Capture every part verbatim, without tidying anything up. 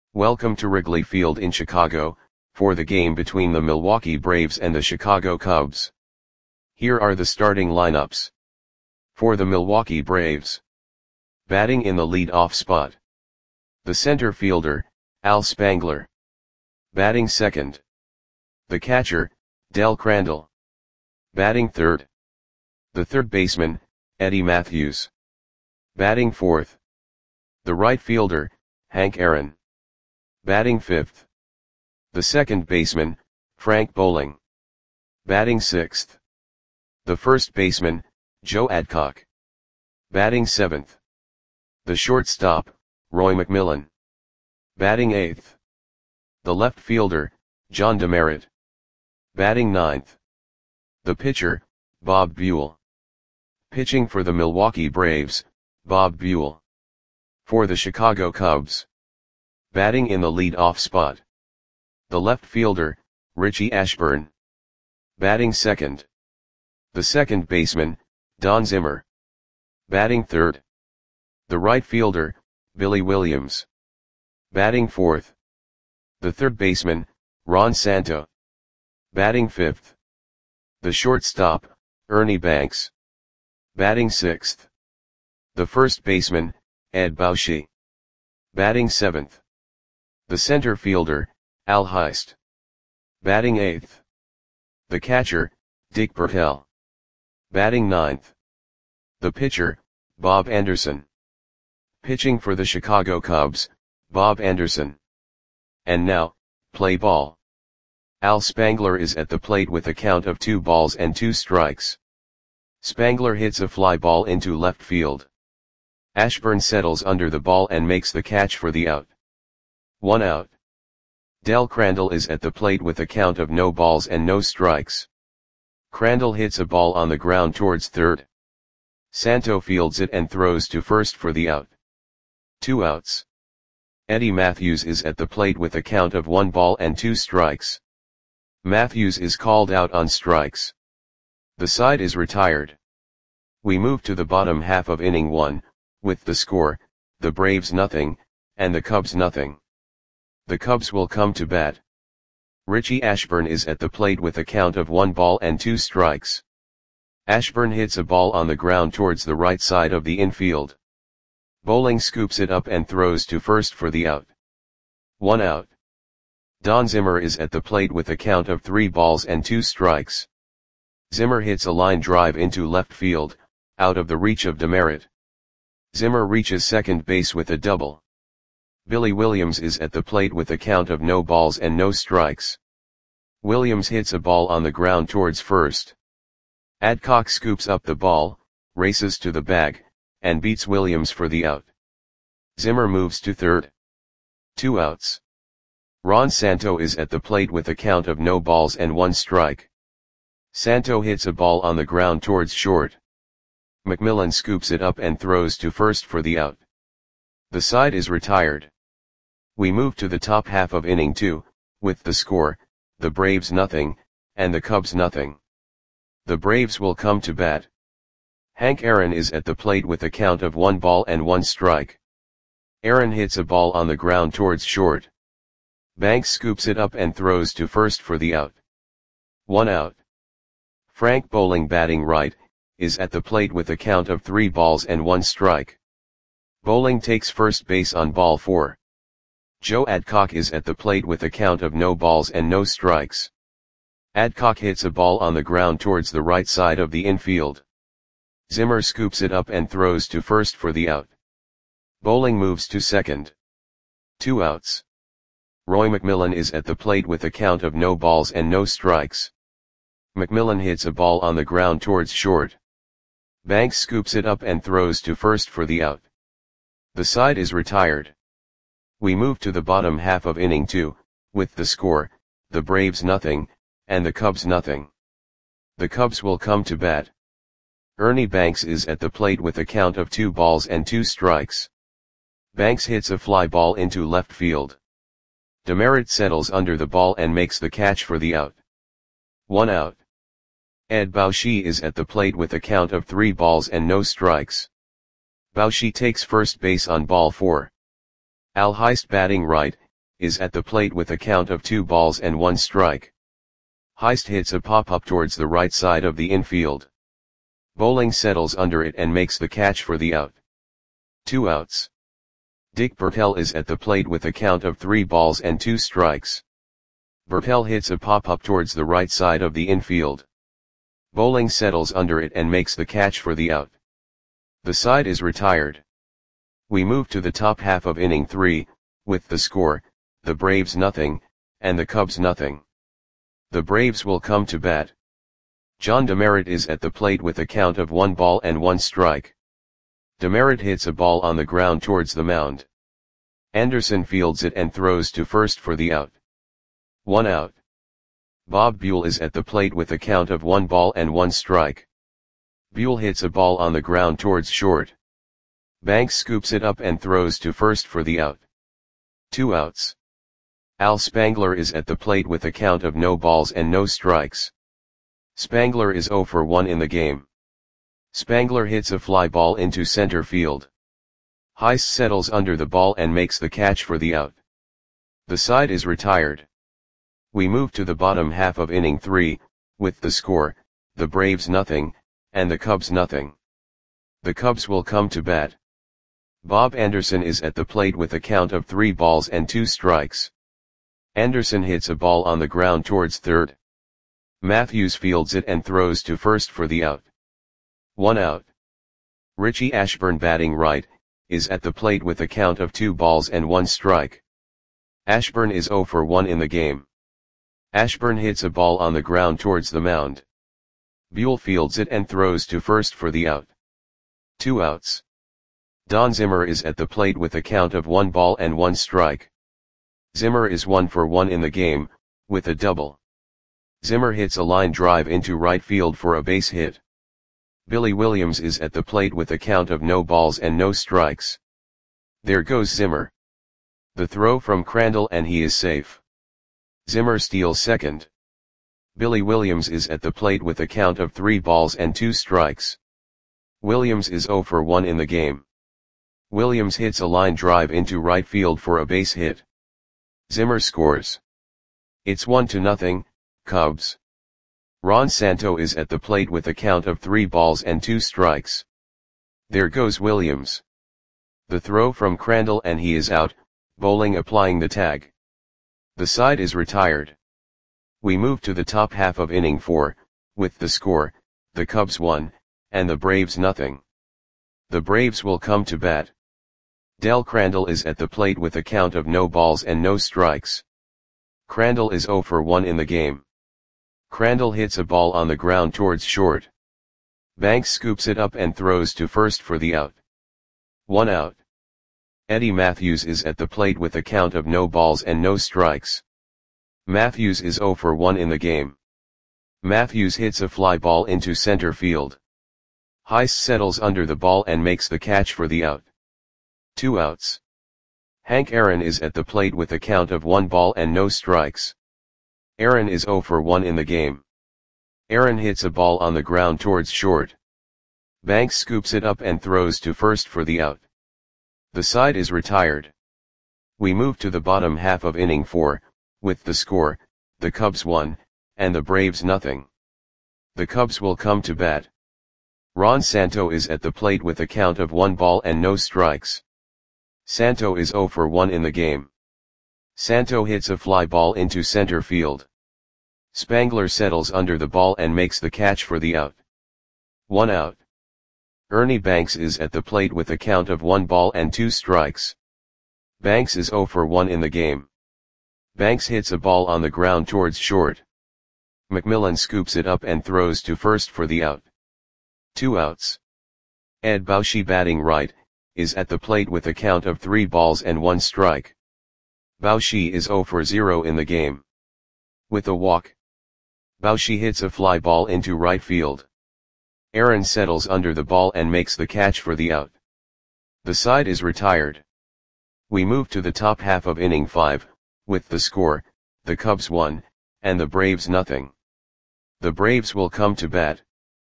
Welcome to Wrigley Field in Chicago, for the game between the Milwaukee Braves and the Chicago Cubs. Here are the starting lineups. For the Milwaukee Braves. Batting in the lead-off spot. The center fielder, Al Spangler. Batting second. The catcher, Del Crandall. Batting third. The third baseman, Eddie Mathews. Batting fourth. The right fielder, Hank Aaron. Batting fifth. The second baseman, Frank Bowling. Batting sixth. The first baseman, Joe Adcock. Batting seventh. The shortstop, Roy McMillan. Batting eighth. The left fielder, John Demeritte. Batting ninth. The pitcher, Bob Buell. Pitching for the Milwaukee Braves, Bob Buell. For the Chicago Cubs. Batting in the lead-off spot. The left fielder, Richie Ashburn. Batting second. The second baseman, Don Zimmer. Batting third. The right fielder, Billy Williams. Batting fourth. The third baseman, Ron Santo. Batting fifth. The shortstop, Ernie Banks. Batting sixth. The first baseman, Ed Bauschy. Batting seventh. The center fielder, Al Heist. Batting eighth. The catcher, Dick Bertel. Batting ninth. The pitcher, Bob Anderson. Pitching for the Chicago Cubs, Bob Anderson. And now, play ball. Al Spangler is at the plate with a count of two balls and two strikes. Spangler hits a fly ball into left field. Ashburn settles under the ball and makes the catch for the out. One out. Del Crandall is at the plate with a count of no balls and no strikes. Crandall hits a ball on the ground towards third. Santo fields it and throws to first for the out. Two outs. Eddie Mathews is at the plate with a count of one ball and two strikes. Mathews is called out on strikes. The side is retired. We move to the bottom half of inning one, with the score, the Braves nothing, and the Cubs nothing. The Cubs will come to bat. Richie Ashburn is at the plate with a count of one ball and two strikes. Ashburn hits a ball on the ground towards the right side of the infield. Bowling scoops it up and throws to first for the out. One out. Don Zimmer is at the plate with a count of three balls and two strikes. Zimmer hits a line drive into left field, out of the reach of Demeritte. Zimmer reaches second base with a double. Billy Williams is at the plate with a count of no balls and no strikes. Williams hits a ball on the ground towards first. Adcock scoops up the ball, races to the bag, and beats Williams for the out. Zimmer moves to third. Two outs. Ron Santo is at the plate with a count of no balls and one strike. Santo hits a ball on the ground towards short. McMillan scoops it up and throws to first for the out. The side is retired. We move to the top half of inning two, with the score, the Braves nothing, and the Cubs nothing. The Braves will come to bat. Hank Aaron is at the plate with a count of one ball and one strike. Aaron hits a ball on the ground towards short. Banks scoops it up and throws to first for the out. One out. Frank Bowling, batting right, is at the plate with a count of three balls and one strike. Bowling takes first base on ball four. Joe Adcock is at the plate with a count of no balls and no strikes. Adcock hits a ball on the ground towards the right side of the infield. Zimmer scoops it up and throws to first for the out. Bowling moves to second. Two outs. Roy McMillan is at the plate with a count of no balls and no strikes. McMillan hits a ball on the ground towards short. Banks scoops it up and throws to first for the out. The side is retired. We move to the bottom half of inning two, with the score, the Braves nothing, and the Cubs nothing. The Cubs will come to bat. Ernie Banks is at the plate with a count of two balls and two strikes. Banks hits a fly ball into left field. Demeritte settles under the ball and makes the catch for the out. One out. Ed Bauschy is at the plate with a count of three balls and no strikes. Bauschy takes first base on ball four. Al Heist, batting right, is at the plate with a count of two balls and one strike. Heist hits a pop-up towards the right side of the infield. Bowling settles under it and makes the catch for the out. Two outs. Dick Bertel is at the plate with a count of three balls and two strikes. Bertel hits a pop-up towards the right side of the infield. Bowling settles under it and makes the catch for the out. The side is retired. We move to the top half of inning three, with the score, the Braves nothing, and the Cubs nothing. The Braves will come to bat. John Demeritte is at the plate with a count of one ball and one strike. Demeritte hits a ball on the ground towards the mound. Anderson fields it and throws to first for the out. One out. Bob Buell is at the plate with a count of one ball and one strike. Buell hits a ball on the ground towards short. Banks scoops it up and throws to first for the out. Two outs. Al Spangler is at the plate with a count of no balls and no strikes. Spangler is oh for one in the game. Spangler hits a fly ball into center field. Heist settles under the ball and makes the catch for the out. The side is retired. We move to the bottom half of inning three, with the score, the Braves nothing, and the Cubs nothing. The Cubs will come to bat. Bob Anderson is at the plate with a count of three balls and two strikes. Anderson hits a ball on the ground towards third. Matthews fields it and throws to first for the out. One out. Richie Ashburn, batting right, is at the plate with a count of two balls and one strike. Ashburn is oh for one in the game. Ashburn hits a ball on the ground towards the mound. Buell fields it and throws to first for the out. Two outs. Don Zimmer is at the plate with a count of one ball and one strike. Zimmer is one for one in the game, with a double. Zimmer hits a line drive into right field for a base hit. Billy Williams is at the plate with a count of no balls and no strikes. There goes Zimmer. The throw from Crandall and he is safe. Zimmer steals second. Billy Williams is at the plate with a count of three balls and two strikes. Williams is oh for one in the game. Williams hits a line drive into right field for a base hit. Zimmer scores. It's one to nothing, Cubs. Ron Santo is at the plate with a count of three balls and two strikes. There goes Williams. The throw from Crandall and he is out, Bowling applying the tag. The side is retired. We move to the top half of inning four, with the score, the Cubs one, and the Braves nothing. The Braves will come to bat. Del Crandall is at the plate with a count of no balls and no strikes. Crandall is oh for one in the game. Crandall hits a ball on the ground towards short. Banks scoops it up and throws to first for the out. One out. Eddie Matthews is at the plate with a count of no balls and no strikes. Matthews is oh for one in the game. Matthews hits a fly ball into center field. Heist settles under the ball and makes the catch for the out. Two outs. Hank Aaron is at the plate with a count of one ball and no strikes. Aaron is oh for one in the game. Aaron hits a ball on the ground towards short. Banks scoops it up and throws to first for the out. The side is retired. We move to the bottom half of inning four, with the score, the Cubs one, and the Braves nothing. The Cubs will come to bat. Ron Santo is at the plate with a count of one ball and no strikes. Santo is oh for one in the game. Santo hits a fly ball into center field. Spangler settles under the ball and makes the catch for the out. One out. Ernie Banks is at the plate with a count of one ball and two strikes. Banks is oh for one in the game. Banks hits a ball on the ground towards short. McMillan scoops it up and throws to first for the out. Two outs. Ed Bauschy, batting right, is at the plate with a count of three balls and one strike. Bauschy is oh for zero in the game. With a walk. Bauschy hits a fly ball into right field. Aaron settles under the ball and makes the catch for the out. The side is retired. We move to the top half of inning five, with the score, the Cubs one, and the Braves nothing. The Braves will come to bat.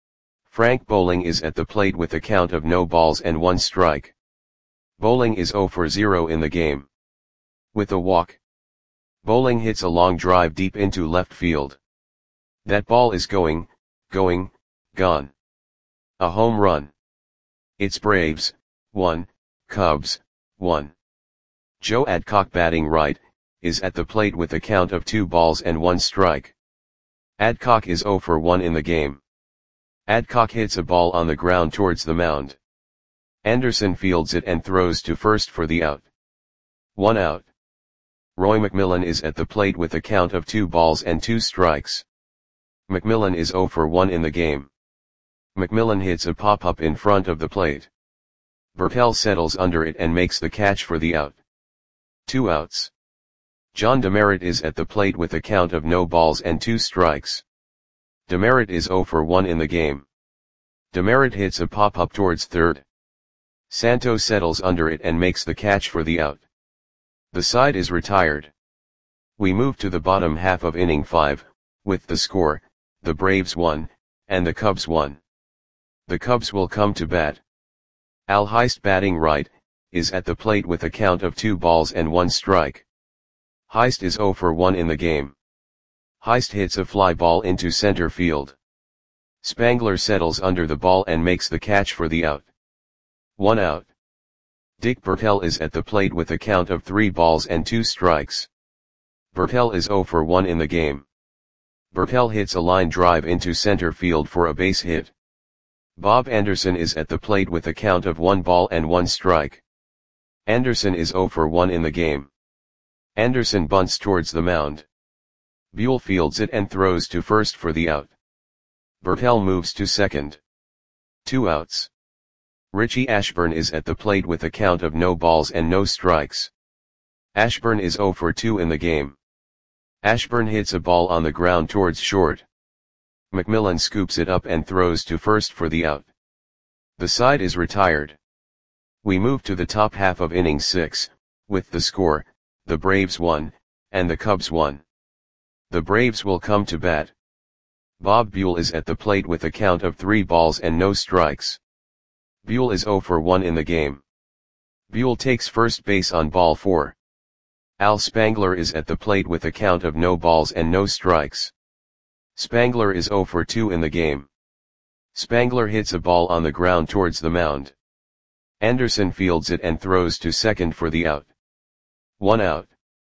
Frank Bowling is at the plate with a count of no balls and one strike. Bowling is oh for zero in the game. With a walk. Bowling hits a long drive deep into left field. That ball is going, going, gone. A home run. It's Braves, one, Cubs, one. Joe Adcock batting right, is at the plate with a count of two balls and one strike. Adcock is zero for one in the game. Adcock hits a ball on the ground towards the mound. Anderson fields it and throws to first for the out. One out. Roy McMillan is at the plate with a count of two balls and two strikes. McMillan is zero for one in the game. McMillan hits a pop-up in front of the plate. Burkell settles under it and makes the catch for the out. Two outs. John Demerit is at the plate with a count of no balls and two strikes. Demerit is zero for one in the game. Demerit hits a pop-up towards third. Santos settles under it and makes the catch for the out. The side is retired. We move to the bottom half of inning five, with the score, the Braves won, and the Cubs won. The Cubs will come to bat. Al Heist batting right, is at the plate with a count of two balls and one strike. Heist is zero for one in the game. Heist hits a fly ball into center field. Spangler settles under the ball and makes the catch for the out. One out. Dick Burkell is at the plate with a count of three balls and two strikes. Burkell is zero for one in the game. Burkell hits a line drive into center field for a base hit. Bob Anderson is at the plate with a count of one ball and one strike. Anderson is zero for one in the game. Anderson bunts towards the mound. Buell fields it and throws to first for the out. Burkell moves to second. Two outs. Richie Ashburn is at the plate with a count of no balls and no strikes. Ashburn is zero for two in the game. Ashburn hits a ball on the ground towards short. McMillan scoops it up and throws to first for the out. The side is retired. We move to the top half of inning six, with the score, the Braves won, and the Cubs won. The Braves will come to bat. Bob Buell is at the plate with a count of three balls and no strikes. Buell is zero for one in the game. Buell takes first base on ball four. Al Spangler is at the plate with a count of no balls and no strikes. Spangler is zero for two in the game. Spangler hits a ball on the ground towards the mound. Anderson fields it and throws to second for the out. One out.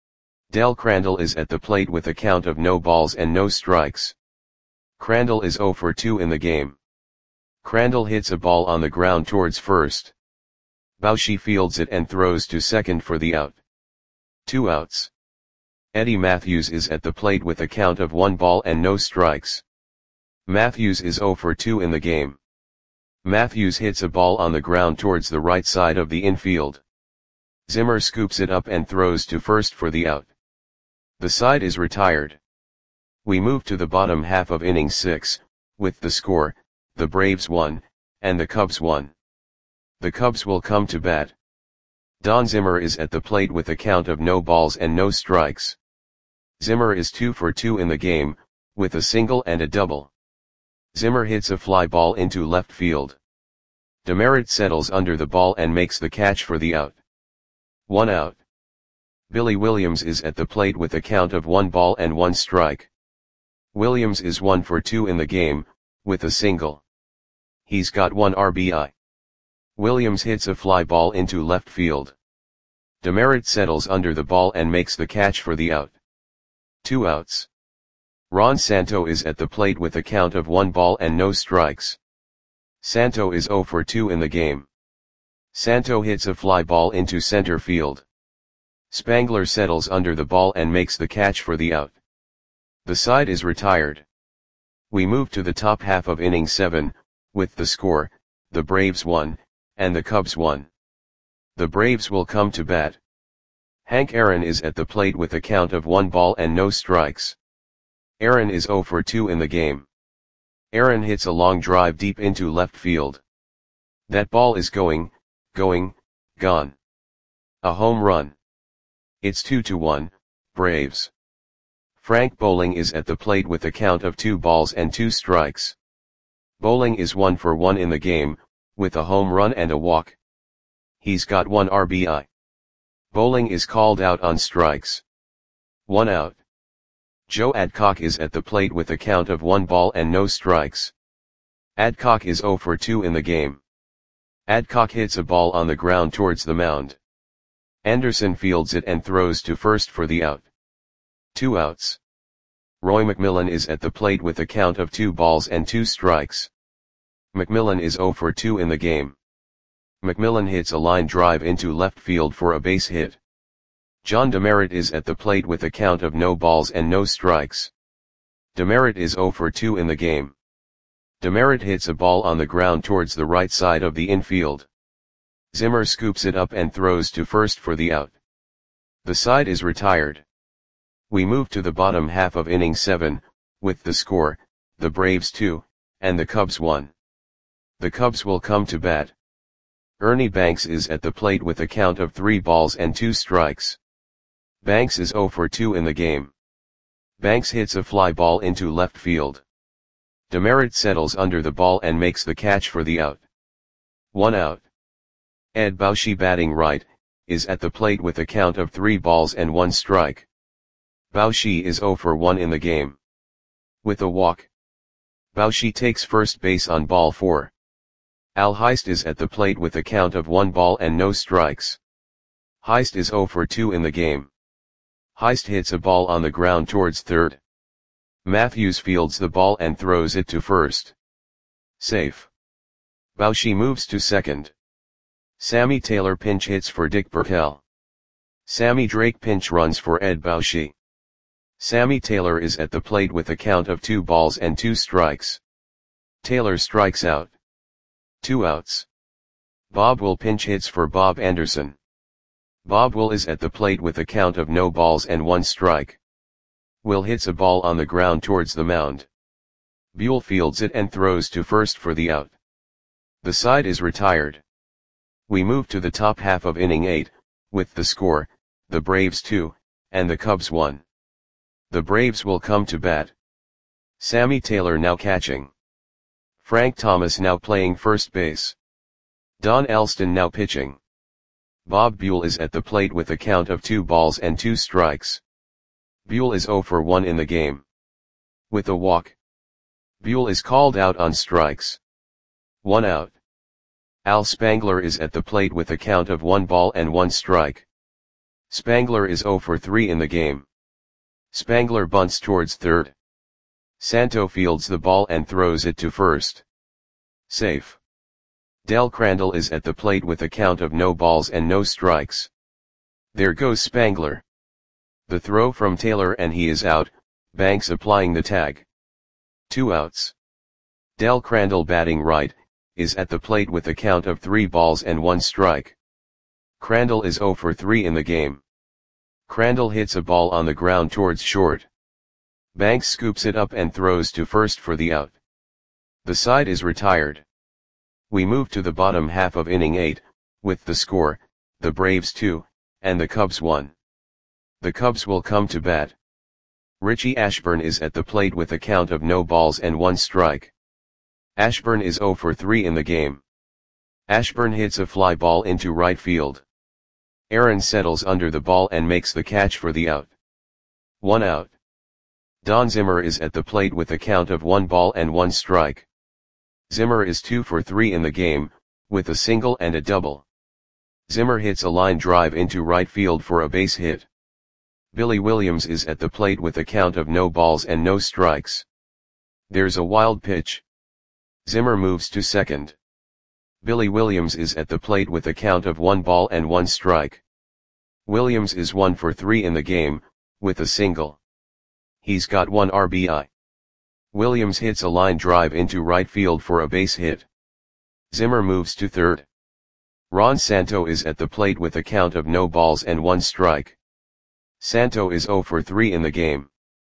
Del Crandall is at the plate with a count of no balls and no strikes. Crandall is zero for two in the game. Crandall hits a ball on the ground towards first. Bauschy fields it and throws to second for the out. Two outs. Eddie Matthews is at the plate with a count of one ball and no strikes. Matthews is zero for two in the game. Matthews hits a ball on the ground towards the right side of the infield. Zimmer scoops it up and throws to first for the out. The side is retired. We move to the bottom half of inning six, with the score, the Braves won, and the Cubs won. The Cubs will come to bat. Don Zimmer is at the plate with a count of no balls and no strikes. Zimmer is two for two in the game, with a single and a double. Zimmer hits a fly ball into left field. Demerit settles under the ball and makes the catch for the out. One out. Billy Williams is at the plate with a count of one ball and one strike. Williams is one for two in the game, with a single. He's got one R B I. Williams hits a fly ball into left field. Demerit settles under the ball and makes the catch for the out. Two outs. Ron Santo is at the plate with a count of one ball and no strikes. Santo is zero for two in the game. Santo hits a fly ball into center field. Spangler settles under the ball and makes the catch for the out. The side is retired. We move to the top half of inning seven, with the score, the Braves won, and the Cubs won. The Braves will come to bat. Hank Aaron is at the plate with a count of one ball and no strikes. Aaron is zero for two in the game. Aaron hits a long drive deep into left field. That ball is going, going, gone. A home run. It's two to one, Braves. Frank Bowling is at the plate with a count of two balls and two strikes. Bowling is one for one in the game, with a home run and a walk. He's got one R B I. Bowling is called out on strikes. one out. Joe Adcock is at the plate with a count of one ball and no strikes. Adcock is zero for two in the game. Adcock hits a ball on the ground towards the mound. Anderson fields it and throws to first for the out. Two outs. Roy McMillan is at the plate with a count of two balls and two strikes. McMillan is zero for two in the game. McMillan hits a line drive into left field for a base hit. John Demerit is at the plate with a count of no balls and no strikes. Demerit is zero for two in the game. Demerit hits a ball on the ground towards the right side of the infield. Zimmer scoops it up and throws to first for the out. The side is retired. We move to the bottom half of inning seven, with the score, the Braves two, and the Cubs one. The Cubs will come to bat. Ernie Banks is at the plate with a count of three balls and two strikes. Banks is zero for two in the game. Banks hits a fly ball into left field. Demerit settles under the ball and makes the catch for the out. One out. Ed Bauschy, batting right, is at the plate with a count of three balls and one strike. Bauschy is zero for one in the game. With a walk. Bauschy takes first base on ball four. Al Heist is at the plate with a count of one ball and no strikes. Heist is zero for two in the game. Heist hits a ball on the ground towards third. Matthews fields the ball and throws it to first. Safe. Bauschy moves to second. Sammy Taylor pinch hits for Dick Bertel. Sammy Drake pinch runs for Ed Bauschy. Sammy Taylor is at the plate with a count of two balls and two strikes. Taylor strikes out. Two outs. Bob Will pinch hits for Bob Anderson. Bob Will is at the plate with a count of no balls and one strike. Will hits a ball on the ground towards the mound. Buell fields it and throws to first for the out. The side is retired. We move to the top half of inning eight, with the score, the Braves two, and the Cubs one. The Braves will come to bat. Sammy Taylor now catching. Frank Thomas now playing first base. Don Elston now pitching. Bob Buell is at the plate with a count of two balls and two strikes. Buell is zero for one in the game. With a walk. Buell is called out on strikes. One out. Al Spangler is at the plate with a count of one ball and one strike. Spangler is zero for three in the game. Spangler bunts towards third. Santo fields the ball and throws it to first. Safe. Del Crandall is at the plate with a count of no balls and no strikes. There goes Spangler. The throw from Taylor and he is out, Banks applying the tag. Two outs. Del Crandall, batting right, is at the plate with a count of three balls and one strike. Crandall is zero for three in the game. Crandall hits a ball on the ground towards short. Banks scoops it up and throws to first for the out. The side is retired. We move to the bottom half of inning eight, with the score, the Braves two, and the Cubs one. The Cubs will come to bat. Richie Ashburn is at the plate with a count of no balls and one strike. Ashburn is zero for three in the game. Ashburn hits a fly ball into right field. Aaron settles under the ball and makes the catch for the out. One out. Don Zimmer is at the plate with a count of one ball and one strike. Zimmer is two for three in the game, with a single and a double. Zimmer hits a line drive into right field for a base hit. Billy Williams is at the plate with a count of no balls and no strikes. There's a wild pitch. Zimmer moves to second. Billy Williams is at the plate with a count of one ball and one strike. Williams is one for three in the game, with a single. He's got one R B I. Williams hits a line drive into right field for a base hit. Zimmer moves to third. Ron Santo is at the plate with a count of no balls and one strike. Santo is zero for three in the game.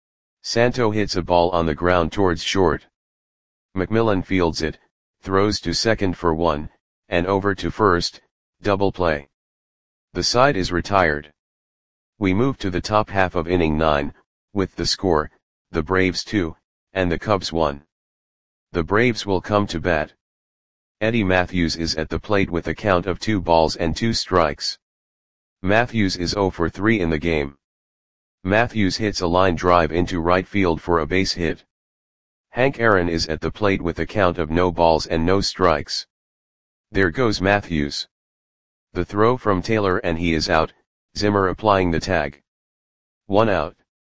Santo hits a ball on the ground towards short. McMillan fields it, throws to second for one, and over to first, double play. The side is retired. We move to the top half of inning nine, with the score, the Braves two, and the Cubs one. The Braves will come to bat. Eddie Matthews is at the plate with a count of two balls and two strikes. Matthews is zero for three in the game. Matthews hits a line drive into right field for a base hit. Hank Aaron is at the plate with a count of no balls and no strikes. There goes Matthews. The throw from Taylor and he is out, Zimmer applying the tag. One out.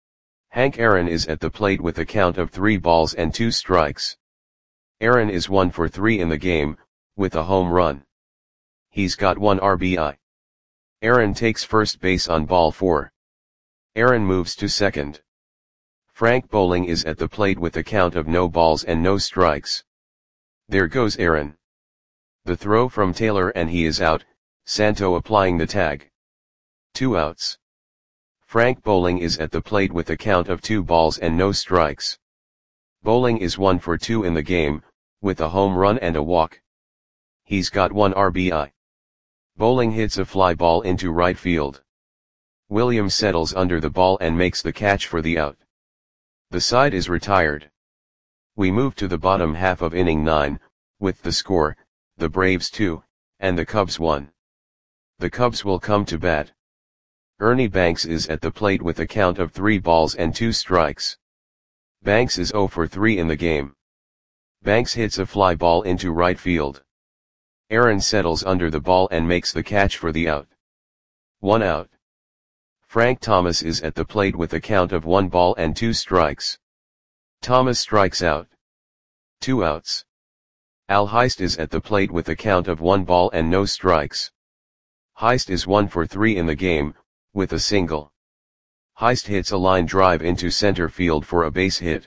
Hank Aaron is at the plate with a count of three balls and two strikes. Aaron is one for three in the game, with a home run. He's got one R B I. Aaron takes first base on ball four. Aaron moves to second. Frank Bowling is at the plate with a count of no balls and no strikes. There goes Aaron. The throw from Taylor and he is out, Santo applying the tag. Two outs. Frank Bowling is at the plate with a count of two balls and no strikes. Bowling is one for two in the game, with a home run and a walk. He's got one R B I. Bowling hits a fly ball into right field. Williams settles under the ball and makes the catch for the out. The side is retired. We move to the bottom half of inning nine, with the score, the Braves two, and the Cubs one. The Cubs will come to bat. Ernie Banks is at the plate with a count of three balls and two strikes. Banks is zero for three in the game. Banks hits a fly ball into right field. Aaron settles under the ball and makes the catch for the out. One out. Frank Thomas is at the plate with a count of one ball and two strikes. Thomas strikes out. Two outs. Al Heist is at the plate with a count of one ball and no strikes. Heist is one for three in the game, with a single. Heist hits a line drive into center field for a base hit.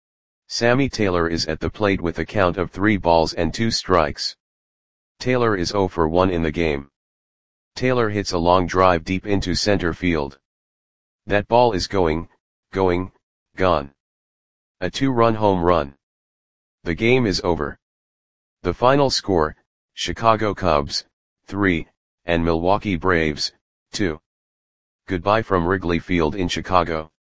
Sammy Taylor is at the plate with a count of three balls and two strikes. Taylor is zero for one in the game. Taylor hits a long drive deep into center field. That ball is going, going, gone. A two-run home run. The game is over. The final score, Chicago Cubs, three, and Milwaukee Braves, two. Goodbye from Wrigley Field in Chicago.